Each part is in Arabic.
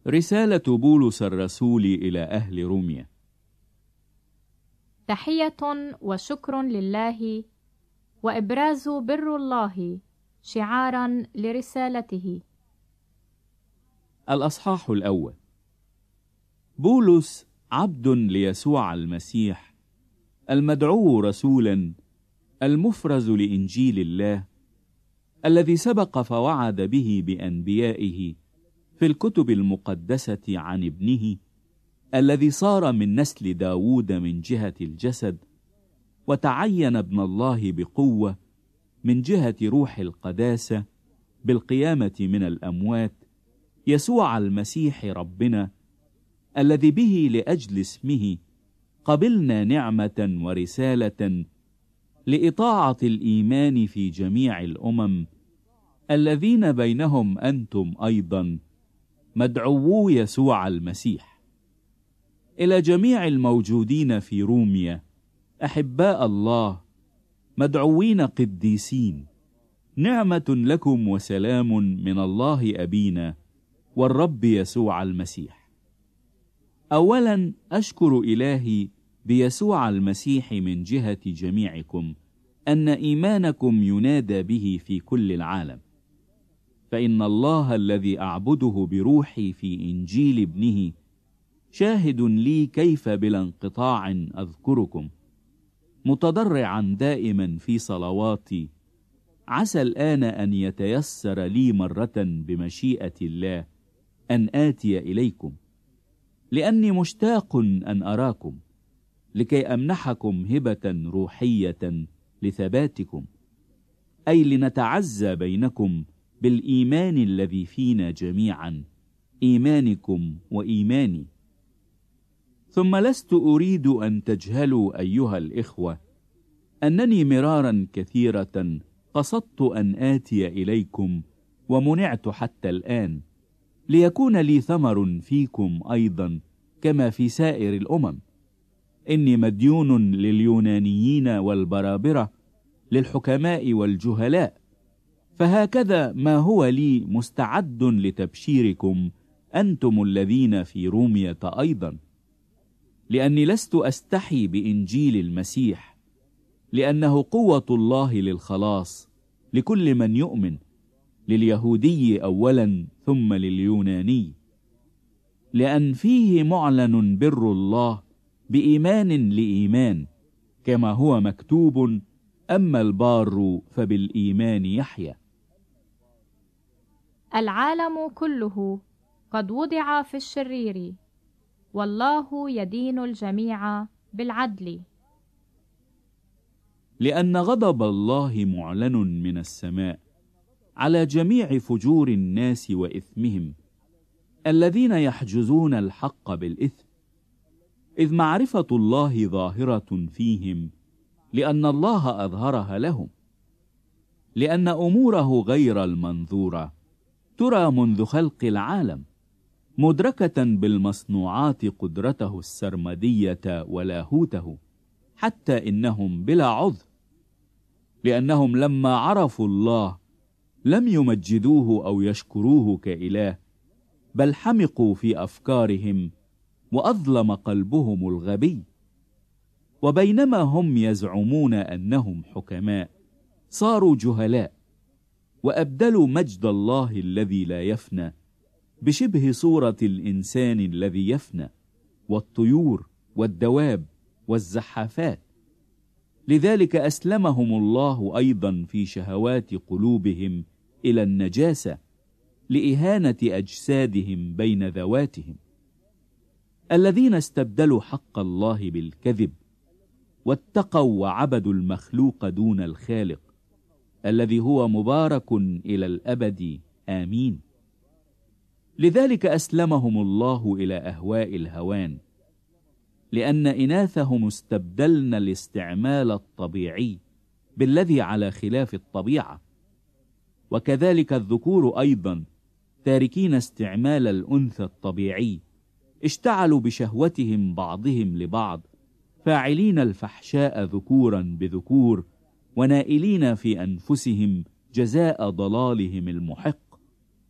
رسالة بولس الرسول إلى أهل روميا. تحية وشكر لله وإبراز بر الله شعارا لرسالته. الأصحاح الأول. بولس عبد ليسوع المسيح، المدعو رسولا، المفرز لإنجيل الله، الذي سبق فوعد به بأنبيائه في الكتب المقدسة عن ابنه، الذي صار من نسل داود من جهة الجسد، وتعين ابن الله بقوة من جهة روح القداسة بالقيامة من الأموات، يسوع المسيح ربنا، الذي به لأجل اسمه قبلنا نعمة ورسالة لإطاعة الإيمان في جميع الأمم، الذين بينهم أنتم أيضا مدعوو يسوع المسيح. إلى جميع الموجودين في روميا أحباء الله مدعوين قديسين، نعمة لكم وسلام من الله أبينا والرب يسوع المسيح. أولا أشكر إلهي بيسوع المسيح من جهة جميعكم أن إيمانكم ينادى به في كل العالم، فإن الله الذي أعبده بروحي في إنجيل ابنه شاهد لي كيف بلا انقطاع أذكركم، متضرعا دائما في صلواتي، عسى الآن أن يتيسر لي مرة بمشيئة الله أن آتي إليكم، لأني مشتاق أن أراكم لكي أمنحكم هبة روحية لثباتكم، أي لنتعزى بينكم بالإيمان الذي فينا جميعا، إيمانكم وإيماني. ثم لست أريد أن تجهلوا أيها الإخوة أنني مرارا كثيرة قصدت أن آتي إليكم ومنعت حتى الآن، ليكون لي ثمر فيكم أيضا كما في سائر الأمم. إني مديون لليونانيين والبرابرة، للحكماء والجهلاء، فهكذا ما هو لي مستعد لتبشيركم أنتم الذين في رومية أيضا، لأني لست أستحي بإنجيل المسيح، لأنه قوة الله للخلاص لكل من يؤمن، لليهودي أولا ثم لليوناني، لأن فيه معلن بر الله بإيمان لإيمان، كما هو مكتوب: أما البار فبالإيمان يحيى. العالم كله قد وضع في الشرير، والله يدين الجميع بالعدل. لأن غضب الله معلن من السماء على جميع فجور الناس وإثمهم، الذين يحجزون الحق بالإثم، إذ معرفة الله ظاهرة فيهم، لأن الله أظهرها لهم، لأن أموره غير المنظورة ترى منذ خلق العالم، مدركة بالمصنوعات قدرته السرمدية ولاهوته، حتى إنهم بلا عذر، لأنهم لما عرفوا الله لم يمجدوه أو يشكروه كإله، بل حمقوا في أفكارهم وأظلم قلبهم الغبي. وبينما هم يزعمون أنهم حكماء صاروا جهلاء، وأبدلوا مجد الله الذي لا يفنى بشبه صورة الإنسان الذي يفنى، والطيور والدواب والزحافات. لذلك أسلمهم الله أيضا في شهوات قلوبهم إلى النجاسة، لإهانة أجسادهم بين ذواتهم، الذين استبدلوا حق الله بالكذب، واتقوا وعبدوا المخلوق دون الخالق، الذي هو مبارك إلى الأبد، آمين. لذلك أسلمهم الله إلى أهواء الهوان، لأن إناثهم استبدلن الاستعمال الطبيعي بالذي على خلاف الطبيعة، وكذلك الذكور أيضا تاركين استعمال الأنثى الطبيعي اشتعلوا بشهوتهم بعضهم لبعض، فاعلين الفحشاء ذكورا بذكور، ونائلين في أنفسهم جزاء ضلالهم المحق.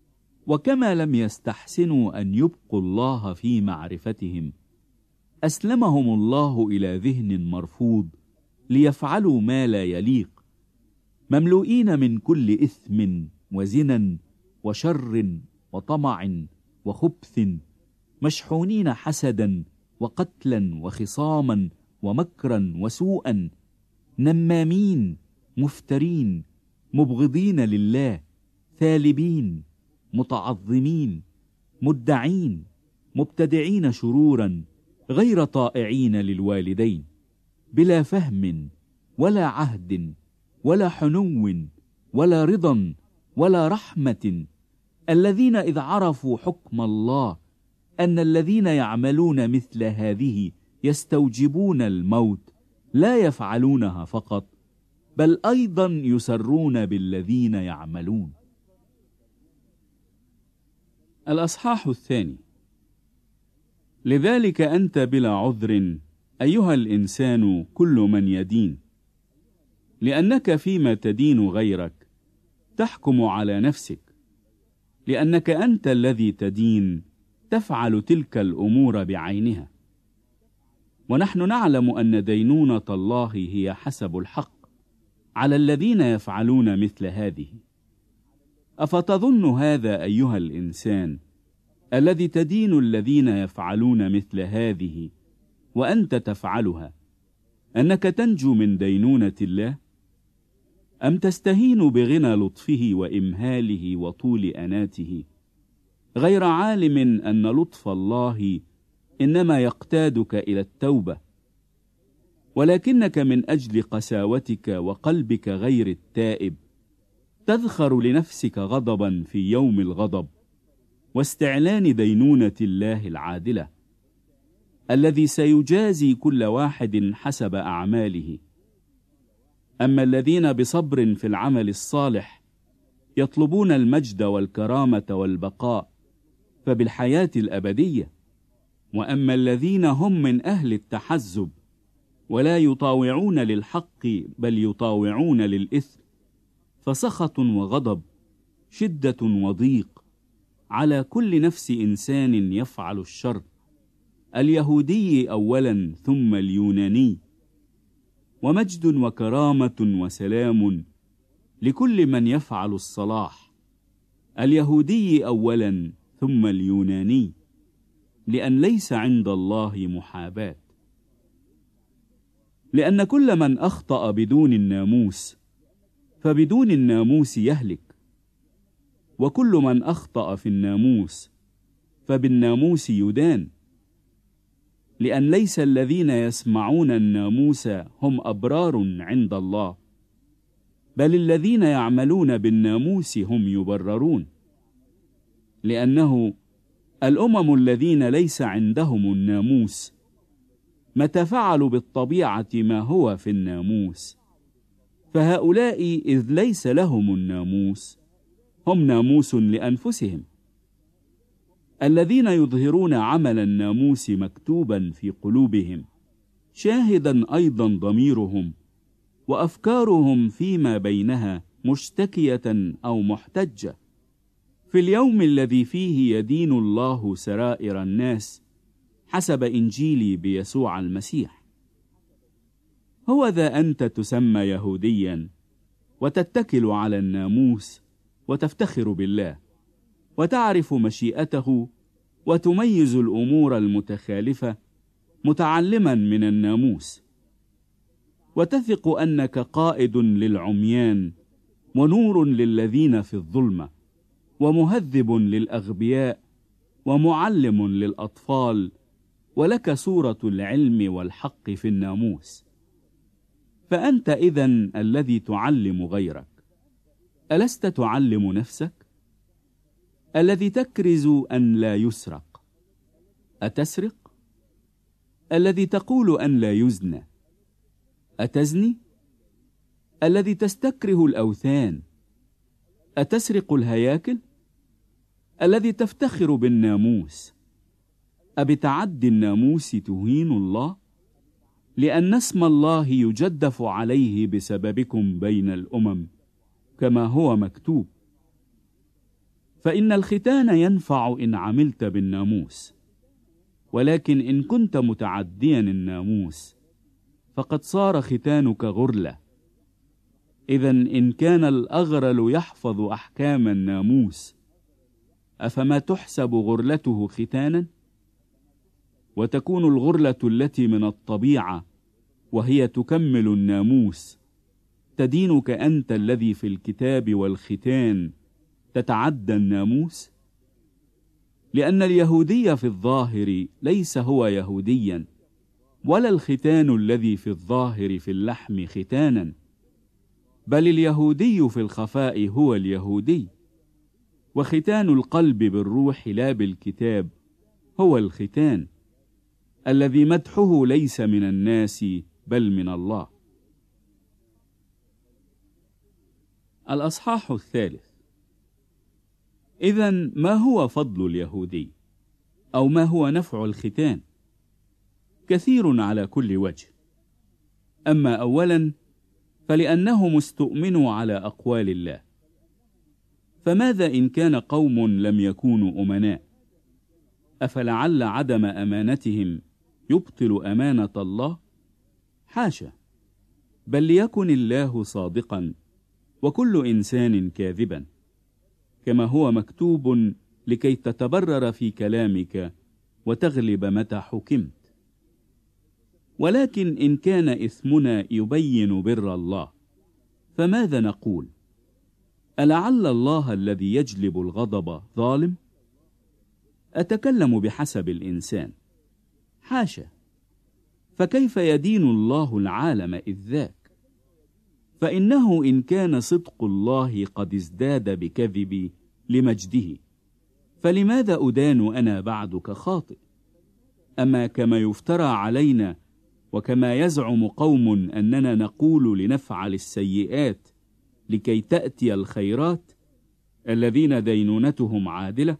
وكما لم يستحسنوا أن يبقوا الله في معرفتهم، أسلمهم الله إلى ذهن مرفوض ليفعلوا ما لا يليق، مملوئين من كل إثم وزنا وشر وطمع وخبث، مشحونين حسدا وقتلا وخصاما ومكرا وسوءا، نمامين مفترين مبغضين لله، ثالبين متعظمين مدعين مبتدعين شرورا، غير طائعين للوالدين، بلا فهم ولا عهد ولا حنو ولا رضا ولا رحمة، الذين إذ عرفوا حكم الله أن الذين يعملون مثل هذه يستوجبون الموت لا يفعلونها فقط، بل أيضا يسرون بالذين يعملون. الأصحاح 2. لذلك أنت بلا عذر أيها الإنسان كل من يدين، لأنك فيما تدين غيرك تحكم على نفسك، لأنك أنت الذي تدين تفعل تلك الأمور بعينها. ونحن نعلم أن دينونة الله هي حسب الحق على الذين يفعلون مثل هذه. أفتظن هذا أيها الإنسان الذي تدين الذين يفعلون مثل هذه وأنت تفعلها أنك تنجو من دينونة الله؟ أم تستهين بغنى لطفه وإمهاله وطول أناته، غير عالم أن لطف الله إنما يقتادك إلى التوبة، ولكنك من أجل قساوتك وقلبك غير التائب تذخر لنفسك غضبا في يوم الغضب واستعلان دينونة الله العادلة، الذي سيجازي كل واحد حسب أعماله. أما الذين بصبر في العمل الصالح يطلبون المجد والكرامة والبقاء فبالحياة الأبدية، وأما الذين هم من أهل التحزب ولا يطاوعون للحق بل يطاوعون للإثم فسخط وغضب شدة وضيق على كل نفس إنسان يفعل الشر، اليهودي أولا ثم اليوناني، ومجد وكرامة وسلام لكل من يفعل الصلاح، اليهودي أولا ثم اليوناني، لأن ليس عند الله محاباة. لأن كل من أخطأ بدون الناموس فبدون الناموس يهلك، وكل من أخطأ في الناموس فبالناموس يدان، لأن ليس الذين يسمعون الناموس هم أبرار عند الله، بل الذين يعملون بالناموس هم يبررون. لأنه الأمم الذين ليس عندهم الناموس متى فعلوا بالطبيعة ما هو في الناموس، فهؤلاء إذ ليس لهم الناموس هم ناموس لأنفسهم، الذين يظهرون عمل الناموس مكتوبا في قلوبهم، شاهدا أيضا ضميرهم وأفكارهم فيما بينها مشتكية أو محتجة، في اليوم الذي فيه يدين الله سرائر الناس حسب إنجيلي بيسوع المسيح. هو ذا أنت تسمى يهوديا وتتكل على الناموس وتفتخر بالله وتعرف مشيئته وتميز الأمور المتخالفة متعلما من الناموس، وتثق أنك قائد للعميان ونور للذين في الظلمة ومهذب للأغبياء ومعلم للأطفال، ولك صورة العلم والحق في الناموس. فأنت إذن الذي تعلم غيرك، ألست تعلم نفسك؟ الذي تكرز أن لا يسرق، أتسرق؟ الذي تقول أن لا يزنى، أتزني؟ الذي تستكره الأوثان، أتسرق الهياكل؟ الذي تفتخر بالناموس، أبتعدي الناموس تهين الله؟ لأن اسم الله يجدف عليه بسببكم بين الأمم، كما هو مكتوب: فإن الختان ينفع إن عملت بالناموس، ولكن إن كنت متعديا الناموس فقد صار ختانك غرلة. إذن إن كان الأغرل يحفظ أحكام الناموس، أفما تحسب غرلته ختانا؟ وتكون الغرلة التي من الطبيعة وهي تكمل الناموس تدينك أنت الذي في الكتاب والختان تتعدى الناموس؟ لأن اليهودي في الظاهر ليس هو يهوديا، ولا الختان الذي في الظاهر في اللحم ختانا، بل اليهودي في الخفاء هو اليهودي. وختان القلب بالروح لا بالكتاب هو الختان، الذي مدحه ليس من الناس بل من الله. الأصحاح 3. إذن ما هو فضل اليهودي؟ أو ما هو نفع الختان؟ كثير على كل وجه. أما أولا فلأنهم استؤمنوا على أقوال الله. فماذا إن كان قوم لم يكونوا أمناء؟ أفلعل عدم أمانتهم يبطل أمانة الله؟ حاشا، بل ليكن الله صادقا وكل إنسان كاذبا، كما هو مكتوب: لكي تتبرر في كلامك وتغلب متى حكمت. ولكن إن كان إثمنا يبين بر الله، فماذا نقول؟ ألعل الله الذي يجلب الغضب ظالم؟ أتكلم بحسب الإنسان. حاشا، فكيف يدين الله العالم إذ ذاك؟ فإنه إن كان صدق الله قد ازداد بكذبي لمجده، فلماذا أدان أنا بعدك خاطئ؟ أما كما يفترى علينا وكما يزعم قوم أننا نقول لنفعل السيئات لكي تأتي الخيرات الذين دينونتهم عادلة؟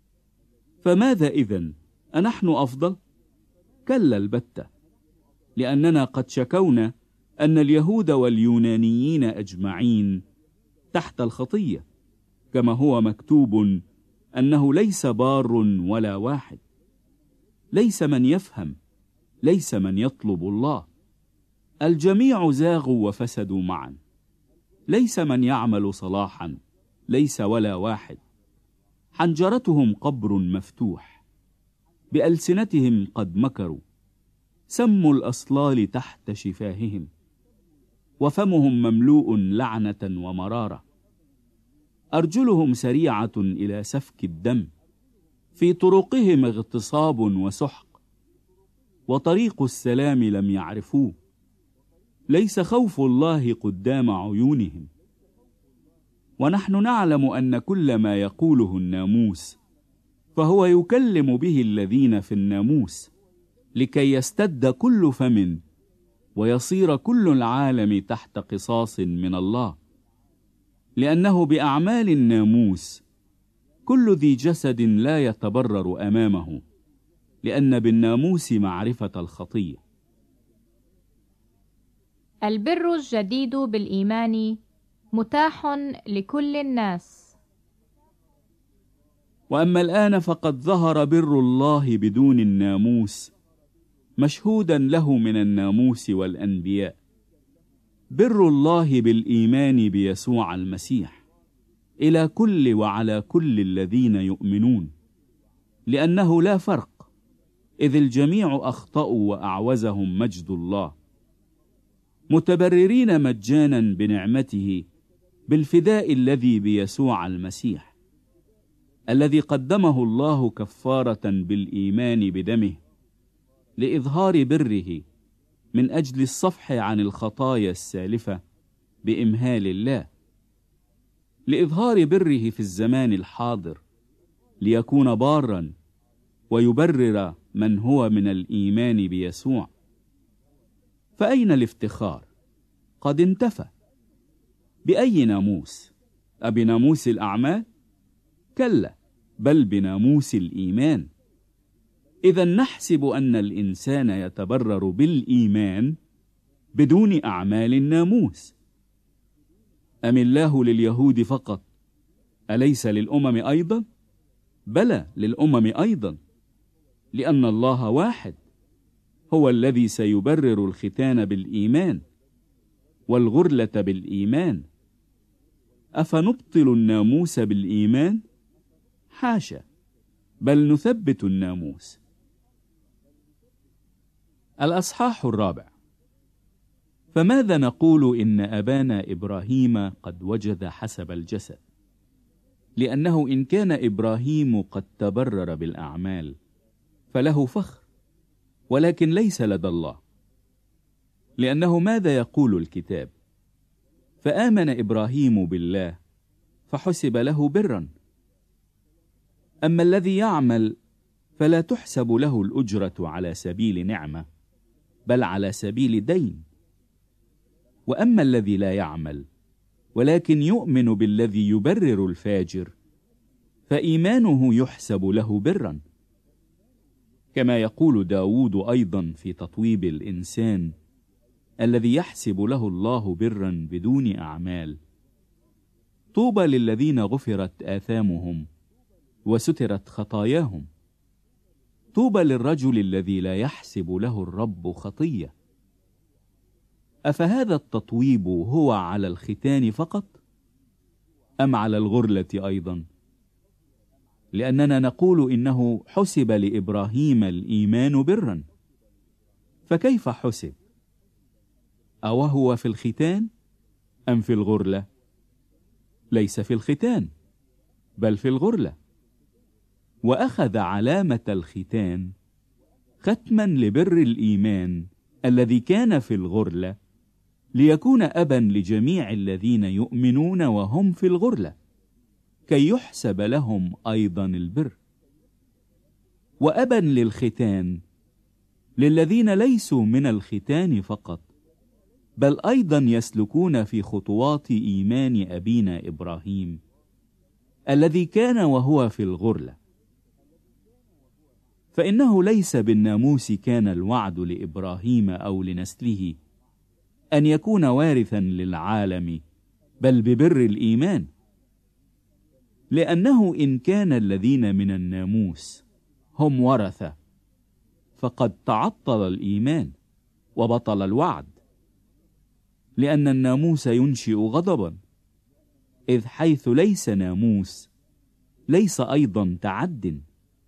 فماذا إذن؟ أنحن أفضل؟ كلا البتة، لأننا قد شكونا أن اليهود واليونانيين أجمعين تحت الخطية، كما هو مكتوب: أنه ليس بار ولا واحد، ليس من يفهم، ليس من يطلب الله، الجميع زاغوا وفسدوا معا، ليس من يعمل صلاحا، ليس ولا واحد، حنجرتهم قبر مفتوح، بألسنتهم قد مكروا، سم الأصلال تحت شفاههم، وفمهم مملوء لعنة ومرارة، أرجلهم سريعة إلى سفك الدم، في طرقهم اغتصاب وسحق، وطريق السلام لم يعرفوه، ليس خوف الله قدام عيونهم. ونحن نعلم أن كل ما يقوله الناموس فهو يكلم به الذين في الناموس، لكي يستد كل فم ويصير كل العالم تحت قصاص من الله. لأنه بأعمال الناموس كل ذي جسد لا يتبرر أمامه، لأن بالناموس معرفة الخطية. البر الجديد بالإيمان متاح لكل الناس. وأما الآن فقد ظهر بر الله بدون الناموس، مشهودا له من الناموس والأنبياء، بر الله بالإيمان بيسوع المسيح إلى كل وعلى كل الذين يؤمنون، لأنه لا فرق، إذ الجميع أخطأوا وأعوزهم مجد الله، متبررين مجانا بنعمته بالفداء الذي بيسوع المسيح، الذي قدمه الله كفارة بالإيمان بدمه، لإظهار بره من أجل الصفح عن الخطايا السالفة بإمهال الله، لإظهار بره في الزمان الحاضر، ليكون بارا ويبرر من هو من الإيمان بيسوع. فأين الافتخار؟ قد انتفى. بأي ناموس؟ أبناموس الأعمال؟ كلا، بل بناموس الإيمان. إذا نحسب أن الإنسان يتبرر بالإيمان بدون أعمال الناموس. أم الله لليهود فقط أليس للأمم أيضا؟ بلى، للأمم أيضا، لأن الله واحد، هو الذي سيبرر الختان بالإيمان والغرلة بالإيمان. أفنبطل الناموس بالإيمان؟ حاشا، بل نثبت الناموس. الأصحاح الرابع. فماذا نقول إن أبانا إبراهيم قد وجد حسب الجسد؟ لأنه إن كان إبراهيم قد تبرر بالأعمال فله فخر، ولكن ليس لدى الله. لأنه ماذا يقول الكتاب؟ فآمن إبراهيم بالله فحسب له برا. أما الذي يعمل فلا تحسب له الأجرة على سبيل نعمة، بل على سبيل دين. وأما الذي لا يعمل ولكن يؤمن بالذي يبرر الفاجر، فإيمانه يحسب له برا. كما يقول داود أيضا في تطويب الإنسان الذي يحسب له الله برا بدون أعمال: طوبى للذين غفرت آثامهم وسترت خطاياهم. طوبى للرجل الذي لا يحسب له الرب خطية. أفهذا التطويب هو على الختان فقط أم على الغرلة أيضا؟ لأننا نقول إنه حسب لإبراهيم الإيمان برا. فكيف حسب؟ أوهو في الختان أم في الغرلة؟ ليس في الختان بل في الغرلة. وأخذ علامة الختان ختما لبر الإيمان الذي كان في الغرلة، ليكون أبا لجميع الذين يؤمنون وهم في الغرلة، كي يحسب لهم أيضا البر. وأبا للختان للذين ليسوا من الختان فقط، بل أيضا يسلكون في خطوات إيمان أبينا إبراهيم الذي كان وهو في الغرلة. فإنه ليس بالناموس كان الوعد لإبراهيم أو لنسله أن يكون وارثا للعالم، بل ببر الإيمان. لأنه إن كان الذين من الناموس هم ورثة، فقد تعطل الإيمان وبطل الوعد. لأن الناموس ينشئ غضبا، إذ حيث ليس ناموس ليس أيضا تعد.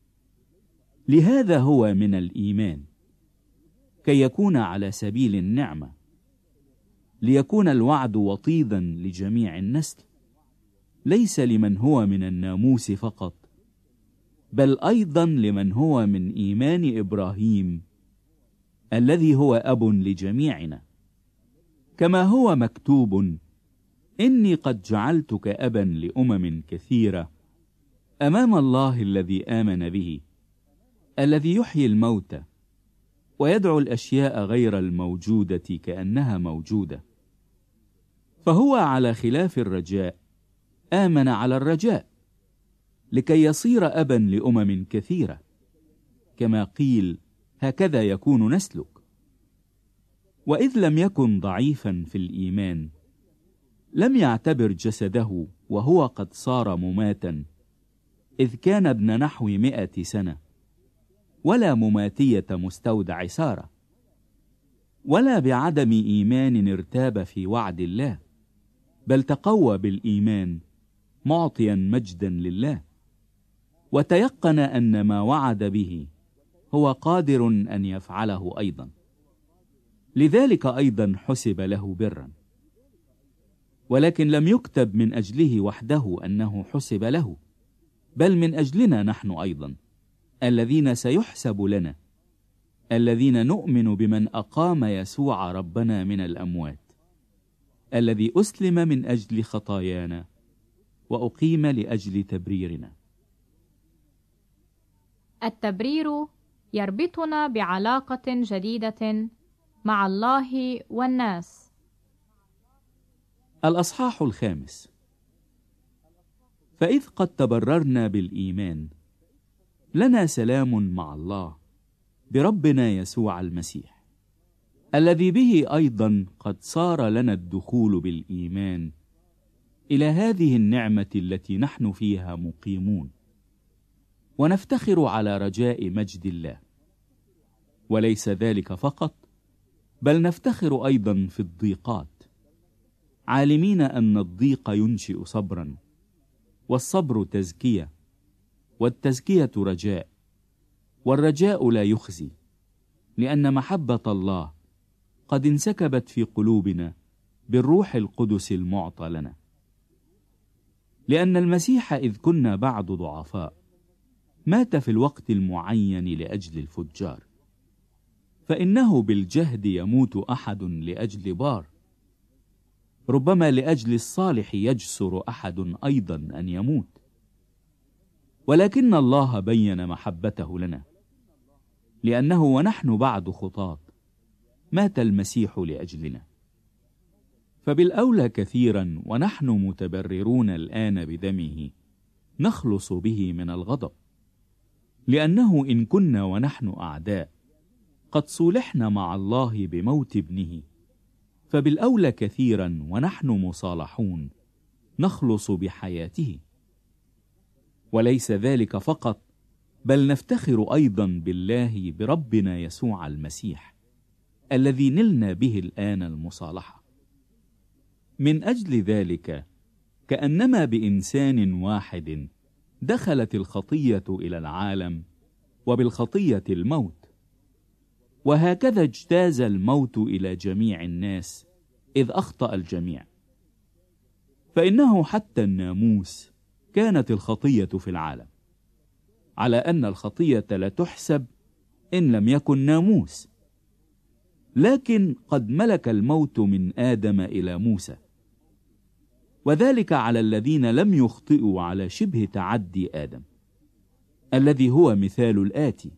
لهذا هو من الإيمان، كي يكون على سبيل النعمة، ليكون الوعد وطيدا لجميع النسل، ليس لمن هو من الناموس فقط، بل أيضا لمن هو من إيمان إبراهيم الذي هو أب لجميعنا. كما هو مكتوب: إني قد جعلتك أبا لأمم كثيرة، أمام الله الذي آمن به، الذي يحيي الموتى ويدعو الأشياء غير الموجودة كأنها موجودة. فهو على خلاف الرجاء آمن على الرجاء، لكي يصير أبا لأمم كثيرة، كما قيل: هكذا يكون نسلك. وإذ لم يكن ضعيفا في الإيمان، لم يعتبر جسده وهو قد صار مماتا، إذ كان ابن نحو 100 سنة، ولا مماتية مستودع سارة، ولا بعدم إيمان ارتاب في وعد الله، بل تقوى بالإيمان معطيا مجدا لله، وتيقن أن ما وعد به هو قادر أن يفعله أيضا. لذلك أيضا حسب له برا. ولكن لم يكتب من أجله وحده أنه حسب له، بل من أجلنا نحن أيضا، الذين سيحسب لنا، الذين نؤمن بمن أقام يسوع ربنا من الأموات، الذي أسلم من أجل خطايانا وأقيم لأجل تبريرنا. التبرير يربطنا بعلاقة جديدة مع الله والناس. الأصحاح الخامس. فإذ قد تبررنا بالإيمان، لنا سلام مع الله بربنا يسوع المسيح، الذي به أيضا قد صار لنا الدخول بالإيمان إلى هذه النعمة التي نحن فيها مقيمون، ونفتخر على رجاء مجد الله. وليس ذلك فقط، بل نفتخر أيضا في الضيقات، عالمين أن الضيق ينشئ صبرا، والصبر تزكية، والتزكية رجاء، والرجاء لا يخزي، لأن محبة الله قد انسكبت في قلوبنا بالروح القدس المعطى لنا. لأن المسيح إذ كنا بعد ضعفاء مات في الوقت المعين لأجل الفجار، فإنه بالجهد يموت أحد لأجل بار، ربما لأجل الصالح يجسر أحد أيضا أن يموت. ولكن الله بين محبته لنا، لأنه ونحن بعد خطاة مات المسيح لأجلنا. فبالأولى كثيرا ونحن متبررون الآن بدمه نخلص به من الغضب، لأنه إن كنا ونحن أعداء قد صولحنا مع الله بموت ابنه، فبالأولى كثيرا ونحن مصالحون نخلص بحياته. وليس ذلك فقط، بل نفتخر أيضا بالله بربنا يسوع المسيح الذي نلنا به الآن المصالحة. من أجل ذلك كأنما بإنسان واحد دخلت الخطية إلى العالم، وبالخطية الموت، وهكذا اجتاز الموت إلى جميع الناس إذ أخطأ الجميع. فإنه حتى الناموس كانت الخطية في العالم، على أن الخطية لا تحسب إن لم يكن ناموس، لكن قد ملك الموت من آدم إلى موسى، وذلك على الذين لم يخطئوا على شبه تعدي آدم الذي هو مثال الآتي.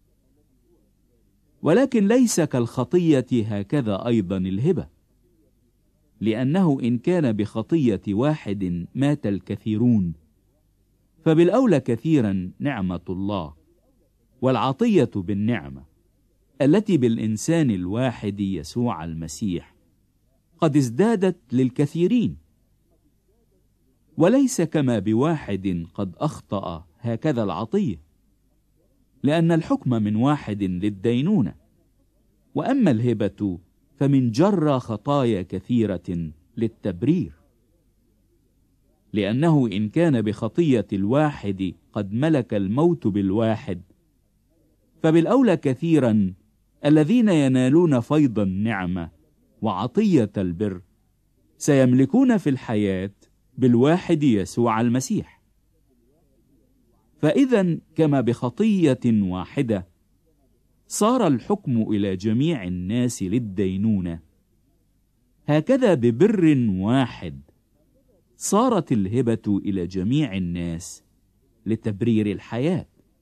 ولكن ليس كالخطية هكذا أيضا الهبة، لأنه إن كان بخطية واحد مات الكثيرون، فبالأولى كثيرا نعمة الله والعطية بالنعمة التي بالإنسان الواحد يسوع المسيح قد ازدادت للكثيرين. وليس كما بواحد قد أخطأ هكذا العطية، لأن الحكم من واحد للدينونة، وأما الهبة فمن جرى خطايا كثيرة للتبرير. لأنه إن كان بخطية الواحد قد ملك الموت بالواحد، فبالأولى كثيرا الذين ينالون فيض النعمة وعطية البر سيملكون في الحياة بالواحد يسوع المسيح. فإذا كما بخطية واحدة صار الحكم إلى جميع الناس للدينونة، هكذا ببر واحد صارت الهبة إلى جميع الناس لتبرير الحياة.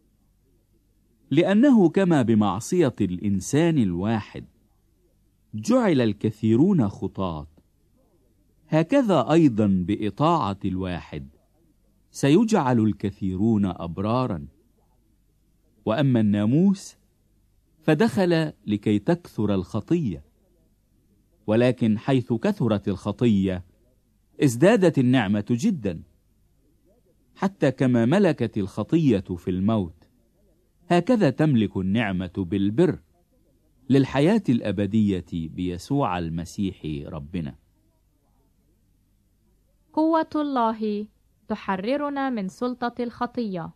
لأنه كما بمعصية الإنسان الواحد جعل الكثيرون خطاة، هكذا أيضا بإطاعة الواحد سيجعل الكثيرون أبرارا. وأما الناموس فدخل لكي تكثر الخطية، ولكن حيث كثرت الخطية ازدادت النعمة جدا، حتى كما ملكت الخطية في الموت هكذا تملك النعمة بالبر للحياة الأبدية بيسوع المسيح ربنا. قوة الله تحررنا من سلطة الخطية.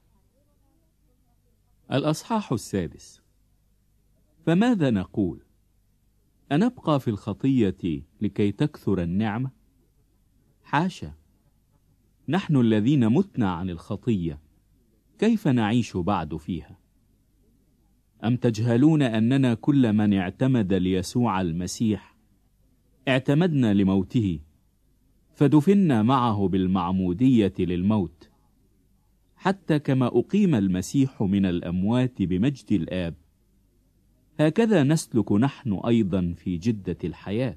الأصحاح 6. فماذا نقول؟ أنبقى في الخطية لكي تكثر النعمة؟ حاشا، نحن الذين متنا عن الخطية كيف نعيش بعد فيها؟ أم تجهلون أننا كل من اعتمد ليسوع المسيح اعتمدنا لموته، فدفنا معه بالمعمودية للموت، حتى كما أقيم المسيح من الأموات بمجد الآب، هكذا نسلك نحن أيضا في جدة الحياة.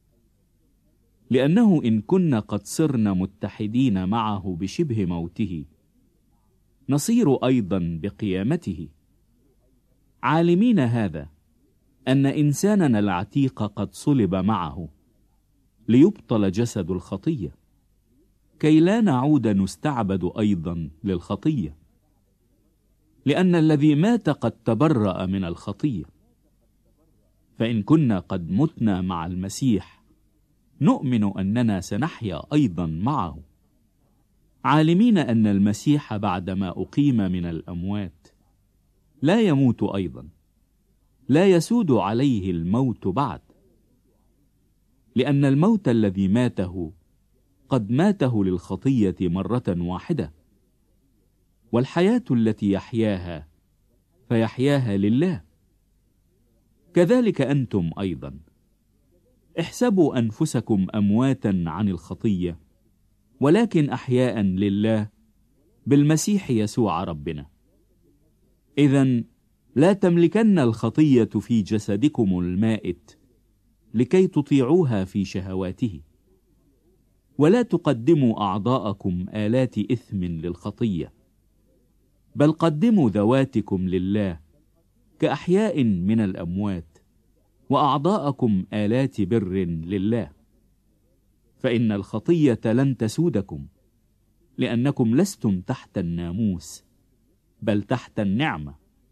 لأنه إن كنا قد صرنا متحدين معه بشبه موته، نصير أيضا بقيامته، عالمين هذا أن إنساننا العتيق قد صلب معه ليبطل جسد الخطية، كي لا نعود نستعبد أيضا للخطية، لأن الذي مات قد تبرأ من الخطية. فإن كنا قد متنا مع المسيح نؤمن أننا سنحيا أيضا معه، عالمين أن المسيح بعدما أقيم من الأموات لا يموت أيضا، لا يسود عليه الموت بعد، لأن الموت الذي ماته قد ماته للخطية مرة واحدة، والحياة التي يحياها فيحياها لله. كذلك أنتم أيضا احسبوا أنفسكم أمواتا عن الخطية، ولكن أحياء لله بالمسيح يسوع ربنا. إذن لا تملكن الخطية في جسدكم المائت لكي تطيعوها في شهواته، ولا تقدموا أعضاءكم آلات إثم للخطية، بل قدموا ذواتكم لله كأحياء من الأموات، وأعضاءكم آلات بر لله. فإن الخطية لن تسودكم، لأنكم لستم تحت الناموس بل تحت النعمة.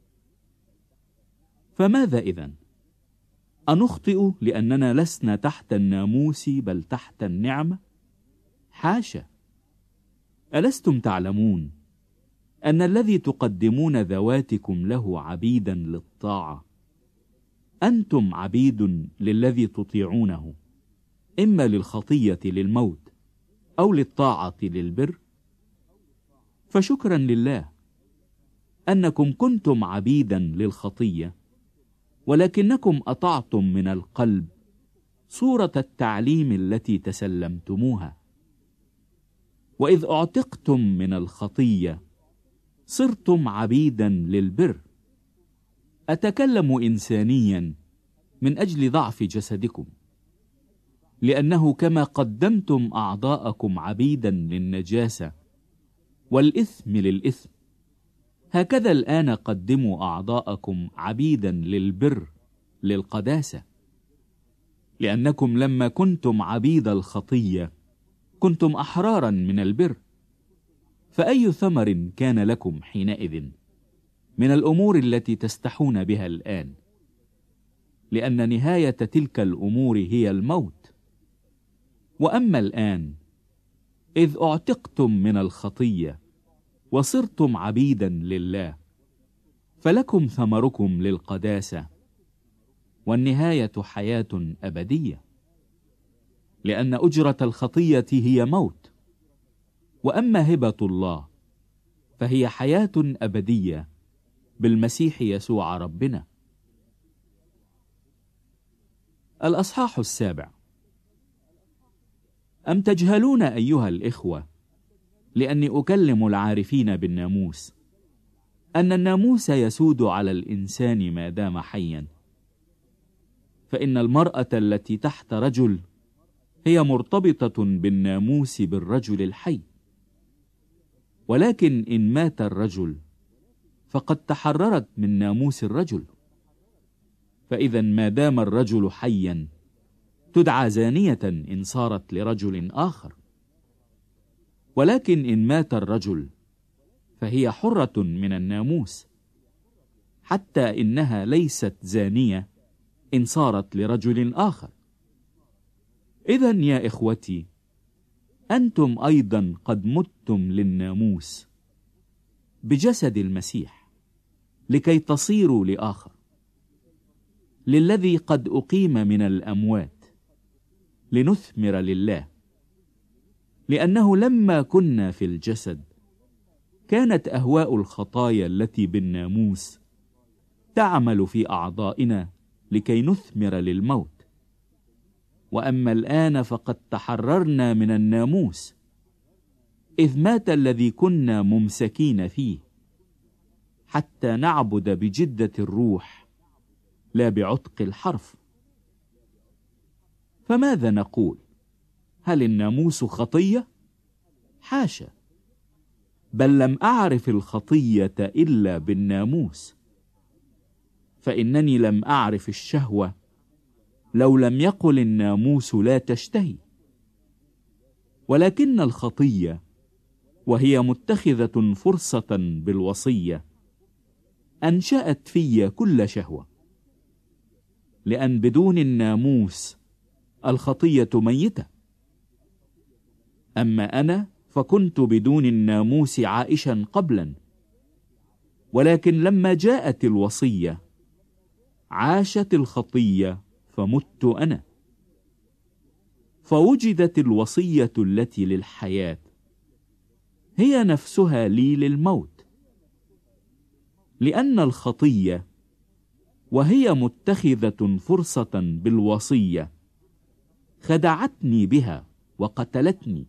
فماذا إذن؟ أنخطئ لأننا لسنا تحت الناموس بل تحت النعمة؟ حاشا! ألستم تعلمون أن الذي تقدمون ذواتكم له عبيدا للطاعة أنتم عبيد للذي تطيعونه، إما للخطية للموت أو للطاعة للبر؟ فشكرا لله أنكم كنتم عبيدا للخطية، ولكنكم أطعتم من القلب صورة التعليم التي تسلمتموها. وإذ اعتقتم من الخطية صرتم عبيدا للبر. أتكلم إنسانيا من أجل ضعف جسدكم، لأنه كما قدمتم أعضاءكم عبيدا للنجاسة والإثم للإثم، هكذا الآن قدموا أعضاءكم عبيدا للبر للقداسة. لأنكم لما كنتم عبيد الخطية كنتم أحرارا من البر، فأي ثمر كان لكم حينئذ من الأمور التي تستحون بها الآن؟ لأن نهاية تلك الأمور هي الموت. وأما الآن إذ اعتقتم من الخطية وصرتم عبيدا لله، فلكم ثمركم للقداسة، والنهاية حياة أبدية. لأن أجرة الخطية هي موت، وأما هبة الله فهي حياة أبدية بالمسيح يسوع ربنا. الأصحاح 7. أم تجهلون أيها الإخوة، لأني أكلم العارفين بالناموس، أن الناموس يسود على الإنسان ما دام حيا؟ فإن المرأة التي تحت رجل هي مرتبطة بالناموس بالرجل الحي. ولكن إن مات الرجل فقد تحررت من ناموس الرجل، فإذا ما دام الرجل حيا تدعى زانية إن صارت لرجل آخر. ولكن إن مات الرجل فهي حرة من الناموس، حتى إنها ليست زانية إن صارت لرجل آخر. إذن يا إخوتي، أنتم أيضا قد متم للناموس بجسد المسيح لكي تصيروا لآخر، للذي قد أقيم من الأموات، لنثمر لله. لأنه لما كنا في الجسد كانت أهواء الخطايا التي بالناموس تعمل في أعضائنا لكي نثمر للموت. وأما الآن فقد تحررنا من الناموس، إذ مات الذي كنا ممسكين فيه، حتى نعبد بجدة الروح لا بعتق الحرف. فماذا نقول؟ هل الناموس خطية؟ حاشا! بل لم أعرف الخطية إلا بالناموس، فإنني لم أعرف الشهوة لو لم يقل الناموس لا تشتهي. ولكن الخطية وهي متخذة فرصة بالوصية أنشأت في كل شهوة، لأن بدون الناموس الخطية ميتة. أما أنا فكنت بدون الناموس عائشا قبلا، ولكن لما جاءت الوصية عاشت الخطية فمت أنا. فوجدت الوصية التي للحياة هي نفسها لي للموت، لأن الخطية وهي متخذة فرصة بالوصية خدعتني بها وقتلتني.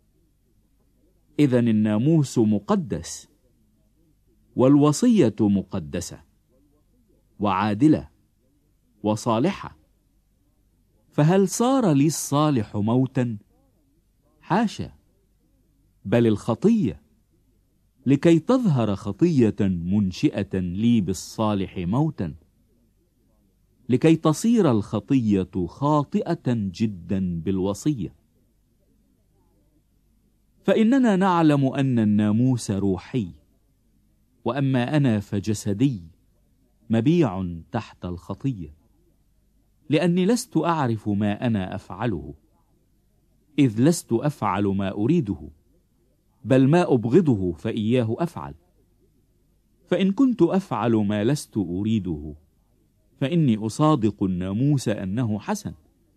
إذن الناموس مقدس، والوصية مقدسة وعادلة وصالحة، فهل صار لي الصالح موتا؟ حاشا، بل الخطية، لكي تظهر خطية منشئة لي بالصالح موتا، لكي تصير الخطية خاطئة جدا بالوصية. فإننا نعلم أن الناموس روحي، وأما أنا فجسدي مبيع تحت الخطية، لأني لست أعرف ما أنا أفعله، إذ لست أفعل ما أريده، بل ما أبغضه فإياه أفعل. فإن كنت أفعل ما لست أريده فإني أصادق الناموس أنه حسن.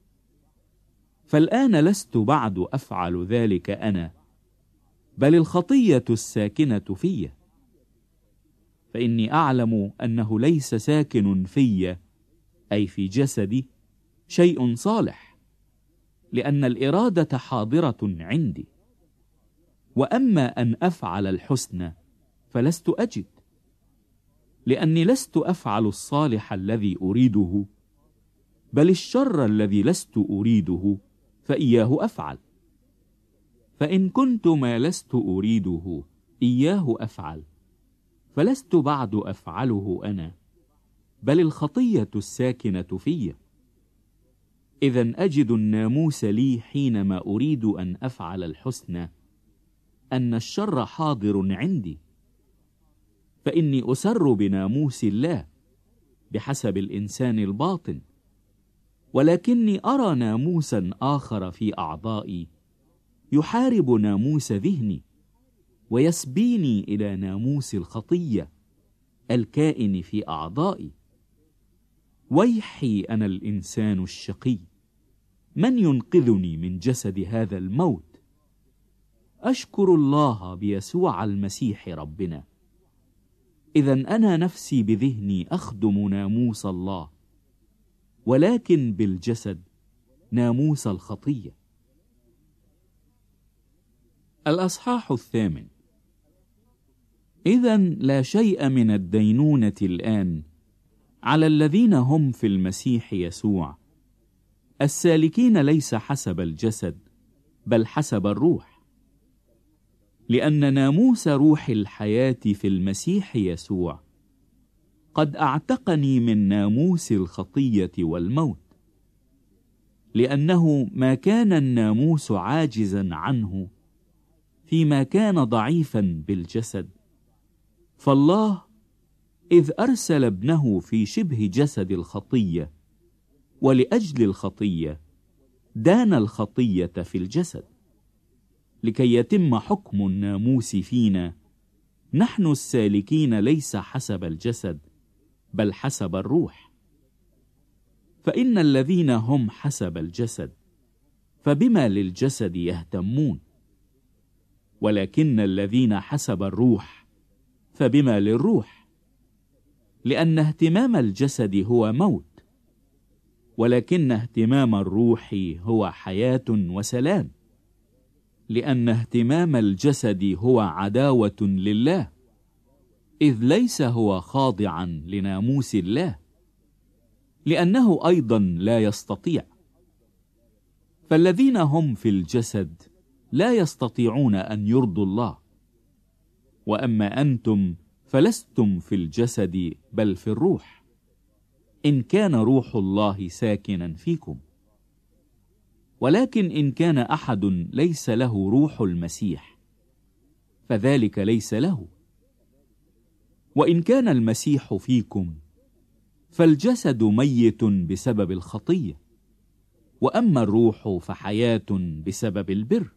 فالآن لست بعد أفعل ذلك أنا، بل الخطية الساكنة في. فإني أعلم أنه ليس ساكن في، أي في جسدي، شيء صالح، لأن الإرادة حاضرة عندي. وأما أن أفعل الحسن فلست أجد، لأني لست أفعل الصالح الذي أريده، بل الشر الذي لست أريده فإياه أفعل. فإن كنت ما لست أريده إياه أفعل، فلست بعد أفعله أنا، بل الخطية الساكنة في. إذن أجد الناموس لي حينما أريد أن أفعل الحسن أن الشر حاضر عندي. فإني أسر بناموس الله بحسب الإنسان الباطن، ولكني أرى ناموسا آخر في أعضائي يحارب ناموس ذهني، ويسبيني إلى ناموس الخطية الكائن في أعضائي. ويحي أنا الإنسان الشقي، من ينقذني من جسد هذا الموت؟ أشكر الله بيسوع المسيح ربنا. إذن أنا نفسي بذهني أخدم ناموس الله، ولكن بالجسد ناموس الخطية. الأصحاح 8. إذن لا شيء من الدينونة الآن على الذين هم في المسيح يسوع، السالكين ليس حسب الجسد بل حسب الروح. لأن ناموس روح الحياة في المسيح يسوع قد أعتقني من ناموس الخطية والموت، لأنه ما كان الناموس عاجزا عنه فيما كان ضعيفا بالجسد، فالله إذ أرسل ابنه في شبه جسد الخطية ولأجل الخطية دان الخطية في الجسد، لكي يتم حكم الناموس فينا نحن السالكين ليس حسب الجسد بل حسب الروح. فإن الذين هم حسب الجسد فبما للجسد يهتمون، ولكن الذين حسب الروح فبما للروح. لأن اهتمام الجسد هو موت، ولكن اهتمام الروح هو حياة وسلام. لأن اهتمام الجسد هو عداوة لله، إذ ليس هو خاضعا لناموس الله، لأنه أيضا لا يستطيع. فالذين هم في الجسد لا يستطيعون أن يرضوا الله. وأما أنتم فلستم في الجسد بل في الروح، إن كان روح الله ساكنا فيكم. ولكن إن كان أحد ليس له روح المسيح فذلك ليس له. وإن كان المسيح فيكم فالجسد ميت بسبب الخطية، وأما الروح فحياة بسبب البر.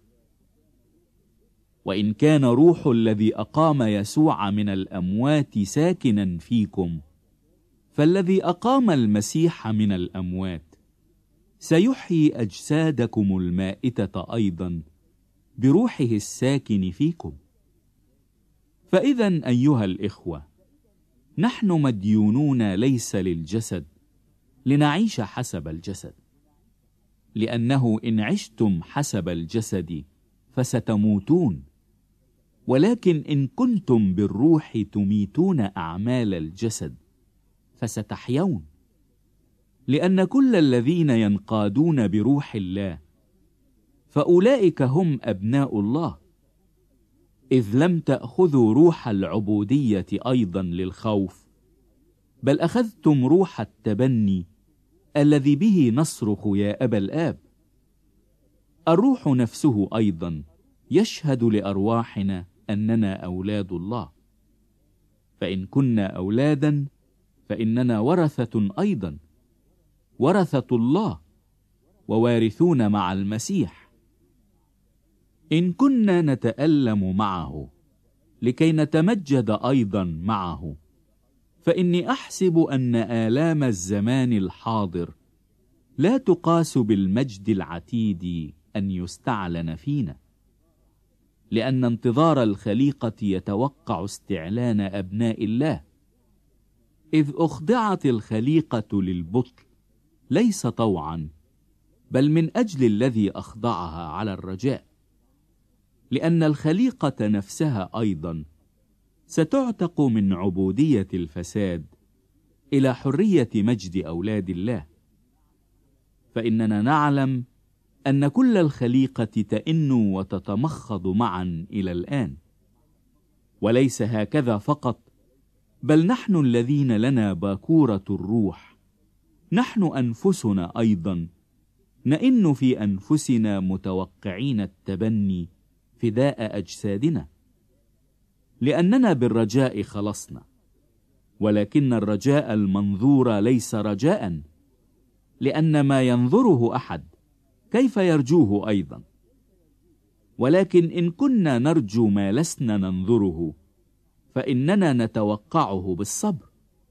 وإن كان روح الذي أقام يسوع من الأموات ساكنا فيكم فالذي أقام المسيح من الأموات سيحيي أجسادكم المائتة أيضا بروحه الساكن فيكم. فإذا أيها الإخوة، نحن مديونون ليس للجسد لنعيش حسب الجسد، لأنه إن عشتم حسب الجسد فستموتون، ولكن إن كنتم بالروح تميتون أعمال الجسد فستحيون. لأن كل الذين ينقادون بروح الله فأولئك هم أبناء الله، إذ لم تأخذوا روح العبودية أيضا للخوف، بل أخذتم روح التبني الذي به نصرخ يا أبا الآب. الروح نفسه أيضا يشهد لأرواحنا أننا أولاد الله، فإن كنا أولادا فإننا ورثة أيضا، ورثة الله ووارثون مع المسيح، إن كنا نتألم معه لكي نتمجد أيضا معه، فإني أحسب أن آلام الزمان الحاضر لا تقاس بالمجد العتيد أن يستعلن فينا، لأن انتظار الخليقة يتوقع استعلان أبناء الله، إذ أخضعت الخليقة للبطل ليس طوعا بل من أجل الذي أخضعها على الرجاء، لأن الخليقة نفسها أيضا ستعتق من عبودية الفساد إلى حرية مجد أولاد الله. فإننا نعلم أن كل الخليقة تئن وتتمخض معا إلى الآن، وليس هكذا فقط، بل نحن الذين لنا باكورة الروح، نحن أنفسنا أيضا نئن في أنفسنا متوقعين التبني فداء أجسادنا، لأننا بالرجاء خلصنا. ولكن الرجاء المنظور ليس رجاء، لأن ما ينظره أحد كيف يرجوه أيضا؟ ولكن إن كنا نرجو ما لسنا ننظره فإننا نتوقعه بالصبر.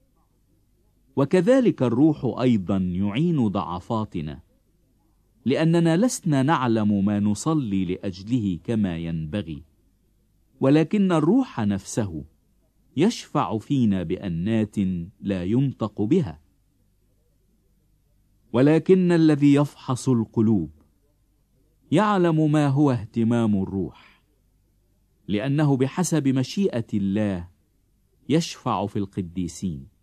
وكذلك الروح أيضا يعين ضعفاتنا، لأننا لسنا نعلم ما نصلي لأجله كما ينبغي، ولكن الروح نفسه يشفع فينا بأنات لا ينطق بها. ولكن الذي يفحص القلوب يعلم ما هو اهتمام الروح، لأنه بحسب مشيئة الله يشفع في القديسين.